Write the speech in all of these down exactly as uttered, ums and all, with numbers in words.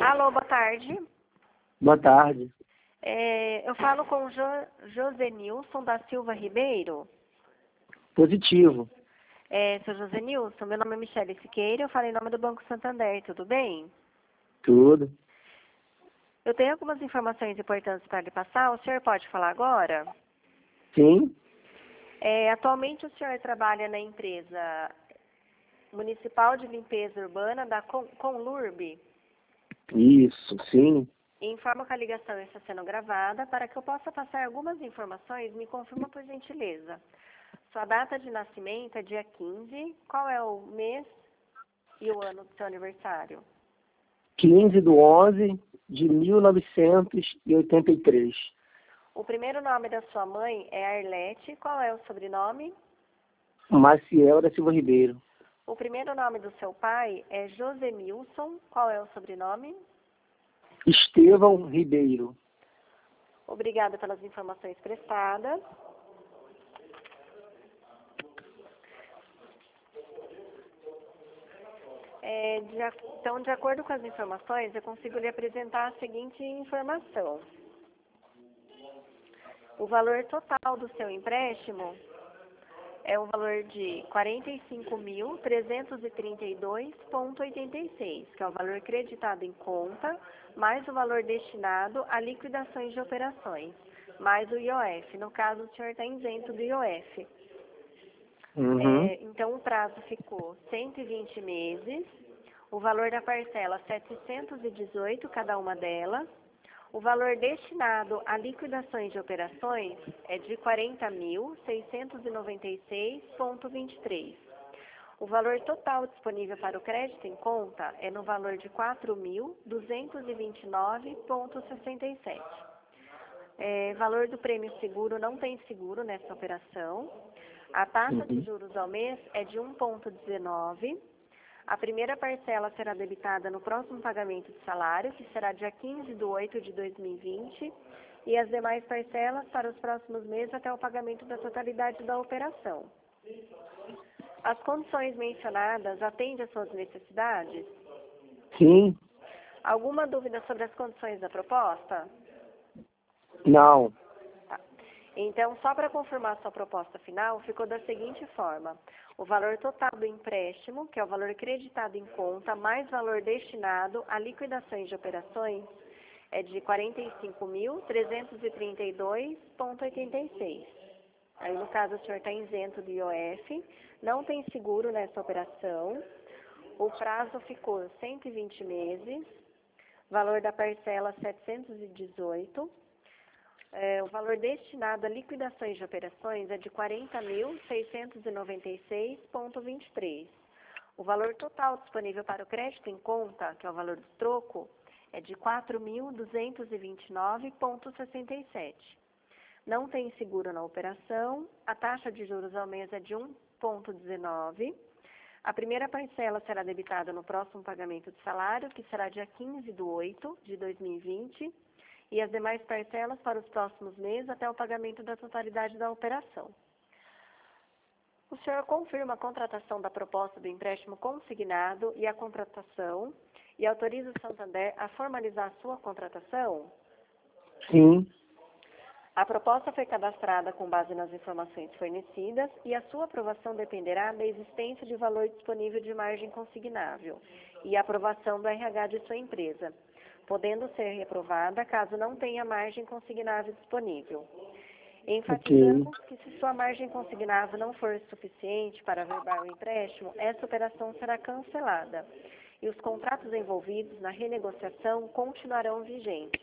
Alô, boa tarde. Boa tarde. É, eu falo com o jo Josenilson da Silva Ribeiro. Positivo. É, seu Josenilson, meu nome é Michele Siqueira, eu falo em nome do Banco Santander, tudo bem? Tudo. Eu tenho algumas informações importantes para lhe passar, o senhor pode falar agora? Sim. É, atualmente o senhor trabalha na empresa municipal de limpeza urbana da Con Conlurb. Isso, sim. Informo que a ligação está sendo gravada. Para que eu possa passar algumas informações, me confirma por gentileza. Sua data de nascimento é dia quinze. Qual é o mês e o ano do seu aniversário? quinze de onze de mil novecentos e oitenta e três. O primeiro nome da sua mãe é Arlete. Qual é o sobrenome? Maciel da Silva Ribeiro. O primeiro nome do seu pai é Josenilson. Qual é o sobrenome? Estevão Ribeiro. Obrigada pelas informações prestadas. É, de, então, de acordo com as informações, eu consigo lhe apresentar a seguinte informação. O valor total do seu empréstimo é um valor de quarenta e cinco mil, trezentos e trinta e dois vírgula oitenta e seis, que é o valor creditado em conta, mais o valor destinado a liquidações de operações, mais o I O F. No caso, o senhor está isento do I O F. Uhum. É, então, o prazo ficou cento e vinte meses, o valor da parcela setecentos e dezoito, cada uma delas. O valor destinado a liquidações de operações é de quarenta mil, seiscentos e noventa e seis vírgula vinte e três. O valor total disponível para o crédito em conta é no valor de quatro mil, duzentos e vinte e nove vírgula sessenta e sete. É, valor do prêmio seguro, não tem seguro nessa operação. A taxa de Uhum. juros ao mês é de um vírgula dezenove. A primeira parcela será debitada no próximo pagamento de salário, que será dia quinze de oito de dois mil e vinte, e as demais parcelas para os próximos meses até o pagamento da totalidade da operação. As condições mencionadas atendem às suas necessidades? Sim. Alguma dúvida sobre as condições da proposta? Não. Tá. Então, só para confirmar sua proposta final, ficou da seguinte forma. O valor total do empréstimo, que é o valor creditado em conta, mais valor destinado a liquidações de operações, é de quarenta e cinco mil, trezentos e trinta e dois vírgula oitenta e seis. Aí, no caso, o senhor está isento do I O F, não tem seguro nessa operação, o prazo ficou cento e vinte meses, valor da parcela setecentos e dezoito. É, o valor destinado a liquidações de operações é de quarenta mil, seiscentos e noventa e seis vírgula vinte e três. O valor total disponível para o crédito em conta, que é o valor do troco, é de quatro mil, duzentos e vinte e nove vírgula sessenta e sete. Não tem seguro na operação, a taxa de juros ao mês é de um vírgula dezenove. A primeira parcela será debitada no próximo pagamento de salário, que será dia quinze de oito de dois mil e vinte. E as demais parcelas para os próximos meses até o pagamento da totalidade da operação. O senhor confirma a contratação da proposta do empréstimo consignado e a contratação e autoriza o Santander a formalizar a sua contratação? Sim. A proposta foi cadastrada com base nas informações fornecidas e a sua aprovação dependerá da existência de valor disponível de margem consignável e a aprovação do R H de sua empresa, podendo ser reprovada caso não tenha margem consignável disponível. Enfatizamos Ok. que se sua margem consignável não for suficiente para averbar o empréstimo, essa operação será cancelada e os contratos envolvidos na renegociação continuarão vigentes.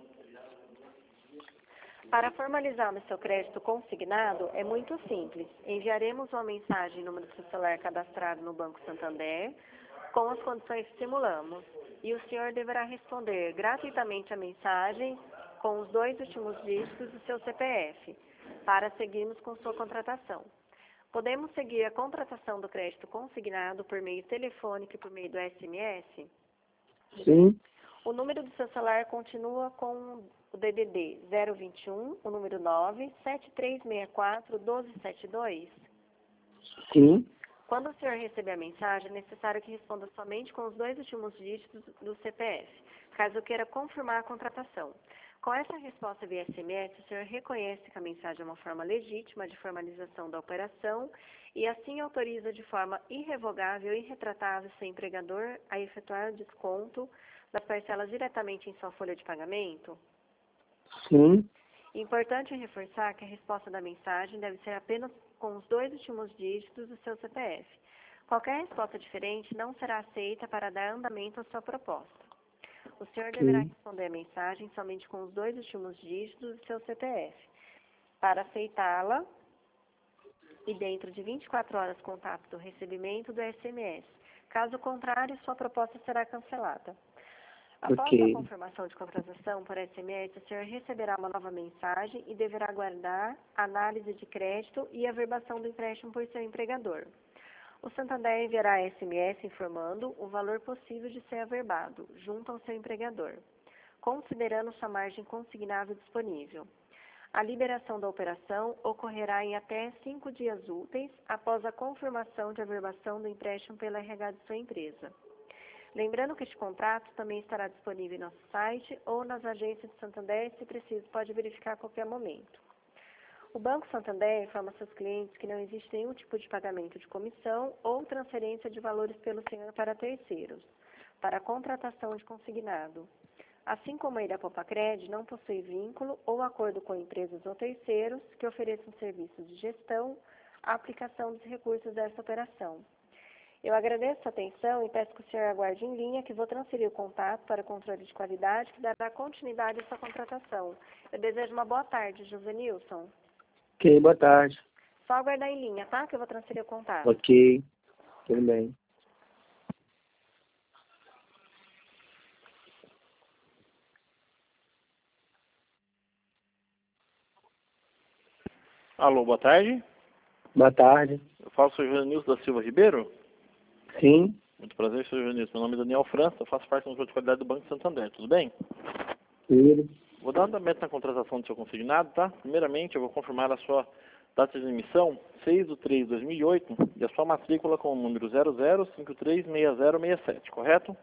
Para formalizar o seu crédito consignado, é muito simples. Enviaremos uma mensagem no número do seu celular cadastrado no Banco Santander, com as condições que simulamos. E o senhor deverá responder gratuitamente a mensagem com os dois últimos dígitos do seu C P F, para seguirmos com sua contratação. Podemos seguir a contratação do crédito consignado por meio telefônico e por meio do S M S? Sim. O número do seu celular continua com o D D D zero vinte e um, o número nove, sete três seis quatro, um dois sete dois? Sim. Quando o senhor receber a mensagem, é necessário que responda somente com os dois últimos dígitos do C P F, caso queira confirmar a contratação. Com essa resposta via S M S, o senhor reconhece que a mensagem é uma forma legítima de formalização da operação e assim autoriza de forma irrevogável e irretratável seu empregador a efetuar o desconto das parcelas diretamente em sua folha de pagamento? Sim. Importante reforçar que a resposta da mensagem deve ser apenas com os dois últimos dígitos do seu C P F. Qualquer resposta diferente não será aceita para dar andamento à sua proposta. O senhor Ok. deverá responder a mensagem somente com os dois últimos dígitos do seu C P F. Para aceitá-la, e dentro de vinte e quatro horas contato do recebimento do S M S. Caso contrário, sua proposta será cancelada. Após Ok. a confirmação de contratação por S M S, o senhor receberá uma nova mensagem e deverá aguardar a análise de crédito e averbação do empréstimo por seu empregador. O Santander enviará S M S informando o valor possível de ser averbado, junto ao seu empregador, considerando sua margem consignável disponível. A liberação da operação ocorrerá em até cinco dias úteis após a confirmação de averbação do empréstimo pela R H de sua empresa. Lembrando que este contrato também estará disponível em nosso site ou nas agências de Santander, se preciso, pode verificar a qualquer momento. O Banco Santander informa seus clientes que não existe nenhum tipo de pagamento de comissão ou transferência de valores pelo senhor para terceiros, para a contratação de consignado. Assim como a Irapopacred não possui vínculo ou acordo com empresas ou terceiros que ofereçam serviços de gestão, a aplicação dos recursos dessa operação. Eu agradeço a atenção e peço que o senhor aguarde em linha que vou transferir o contato para o controle de qualidade que dará continuidade à sua contratação. Eu desejo uma boa tarde, Josenilson. Ok, boa tarde. Só aguardar em linha, tá? Que eu vou transferir o contato. Ok, tudo bem. Alô, boa tarde. Boa tarde. Eu falo, sou Josenilson da Silva Ribeiro. Sim, Muito prazer, sou Josenilson. Meu nome é Daniel França, eu faço parte do controle de qualidade do Banco Santander. Tudo bem? tudo. Vou dar andamento na contratação do seu consignado, tá? Primeiramente, eu vou confirmar a sua data de emissão, seis de três de dois mil e oito, e a sua matrícula com o número zero zero cinco três seis zero seis sete, correto?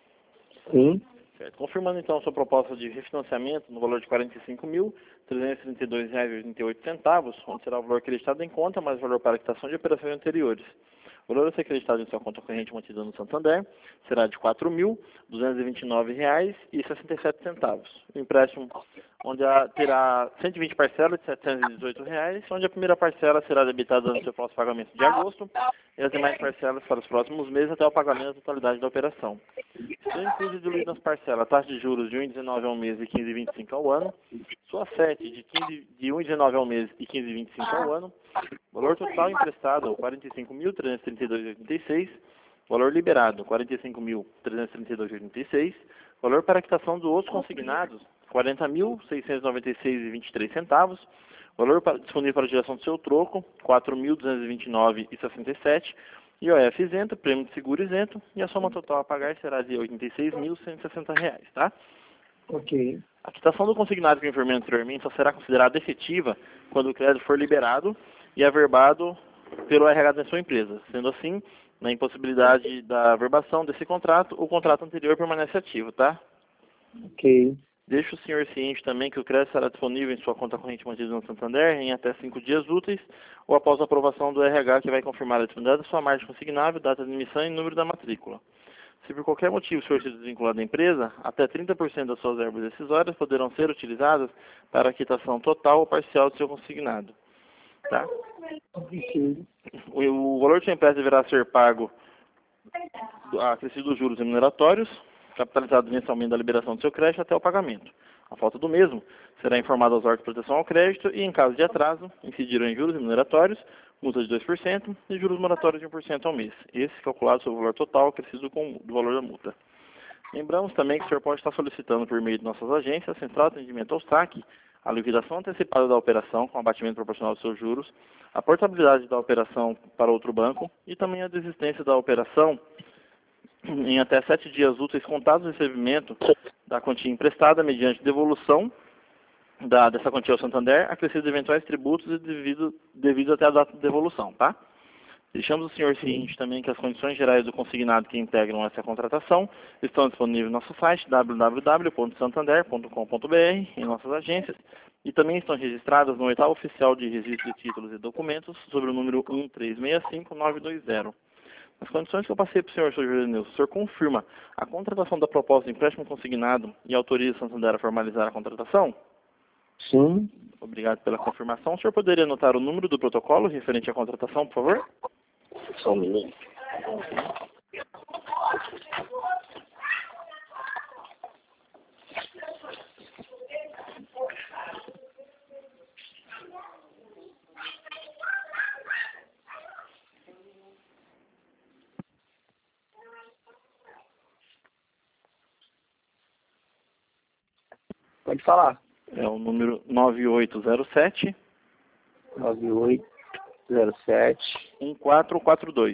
Sim, Certo. Confirmando então a sua proposta de refinanciamento no valor de quarenta e cinco mil trezentos e trinta e dois reais e oitenta e oito centavos, onde será o valor acreditado em conta, mais o valor para a quitação de operações anteriores. O valor a ser acreditado em sua conta corrente mantida no Santander será de quatro mil duzentos e vinte e nove reais e sessenta e sete centavos. O empréstimo onde a, terá cento e vinte parcelas de setecentos e dezoito reais, onde a primeira parcela será debitada no seu próximo pagamento de agosto e as demais parcelas para os próximos meses até o pagamento da totalidade da operação. Sendo incluso e diluído nas parcelas, a taxa de juros de um vírgula dezenove ao mês e quinze vírgula vinte e cinco ao ano, sua F E T de, quinze, de um vírgula dezenove ao mês e quinze vírgula vinte e cinco ao ano, valor total emprestado quarenta e cinco mil trezentos e trinta e dois reais e oitenta e seis centavos, valor liberado quarenta e cinco mil trezentos e trinta e dois reais e oitenta e seis centavos, valor para a quitação dos outros consignados quarenta mil seiscentos e noventa e seis reais e vinte e três centavos, valor para, disponível para a direção do seu troco quatro mil duzentos e vinte e nove reais e sessenta e sete centavos, I O F isento, prêmio de seguro isento, e a soma total a pagar será de oitenta e seis mil cento e sessenta reais, tá? ok. A quitação do consignado que eu informei anteriormente só será considerada efetiva quando o crédito for liberado e averbado pelo R H da sua empresa. Sendo assim, na impossibilidade da averbação desse contrato, o contrato anterior permanece ativo, tá? Ok, Deixe o senhor ciente também que o crédito será disponível em sua conta corrente mantida no Santander em até cinco dias úteis ou após a aprovação do R H, que vai confirmar a disponibilidade da sua margem consignável, data de emissão e número da matrícula. Se por qualquer motivo o senhor se desvincular da empresa, até trinta por cento das suas verbas decisórias poderão ser utilizadas para a quitação total ou parcial do seu consignado. Tá? ok. O, o valor do seu empréstimo deverá ser pago acrescido dos juros remuneratórios, capitalizado mensalmente da liberação do seu crédito até o pagamento. A falta do mesmo será informado aos órgãos de proteção ao crédito e, em caso de atraso, incidirão em juros remuneratórios, multa de dois por cento e juros moratórios de um por cento ao mês. Esse calculado sobre o valor total acrescido com do valor da multa. Lembramos também que o senhor pode estar solicitando por meio de nossas agências, a Central de Atendimento ao S A C, a liquidação antecipada da operação com abatimento proporcional dos seus juros, a portabilidade da operação para outro banco e também a desistência da operação em até sete dias úteis contados do recebimento da quantia emprestada mediante devolução da, dessa quantia ao Santander, acrescido de eventuais tributos e devido, devido até a data de devolução, tá? Deixamos o senhor ciente também que as condições gerais do consignado que integram essa contratação estão disponíveis no nosso site w w w ponto santander ponto com ponto b r, em nossas agências, e também estão registradas no edital oficial de registro de títulos e documentos sobre o número um três seis cinco nove dois zero. As condições que eu passei para o senhor, senhor Juranilson, o senhor confirma a contratação da proposta de empréstimo consignado e autoriza o Santander a formalizar a contratação? Sim. Obrigado pela confirmação. O senhor poderia anotar o número do protocolo referente à contratação, por favor? Só um minuto. Pode falar. É o número nove oito zero sete, nove oito zero sete, um quatro quatro dois.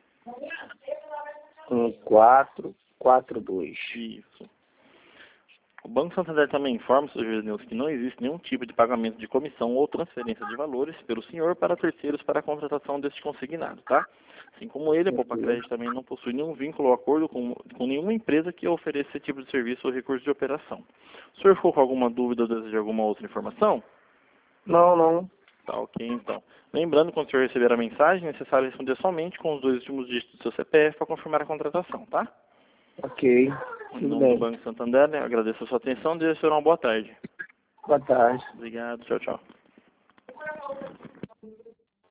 um quatro quatro dois. Isso. O Banco Santander também informa, senhor Juranilson, que não existe nenhum tipo de pagamento de comissão ou transferência de valores pelo senhor para terceiros para a contratação deste consignado, tá? Assim como ele, a Poupa Crédito também não possui nenhum vínculo ou acordo com, com nenhuma empresa que ofereça esse tipo de serviço ou recurso de operação. O senhor ficou com alguma dúvida ou deseja alguma outra informação? Não, não. Tá, ok, então. Lembrando, quando o senhor receber a mensagem, é necessário responder somente com os dois últimos dígitos do seu C P F para confirmar a contratação, tá? Ok. Em nome do Banco Santander, né, agradeço a sua atenção e desejo uma boa tarde. Boa tarde. Obrigado, tchau, tchau.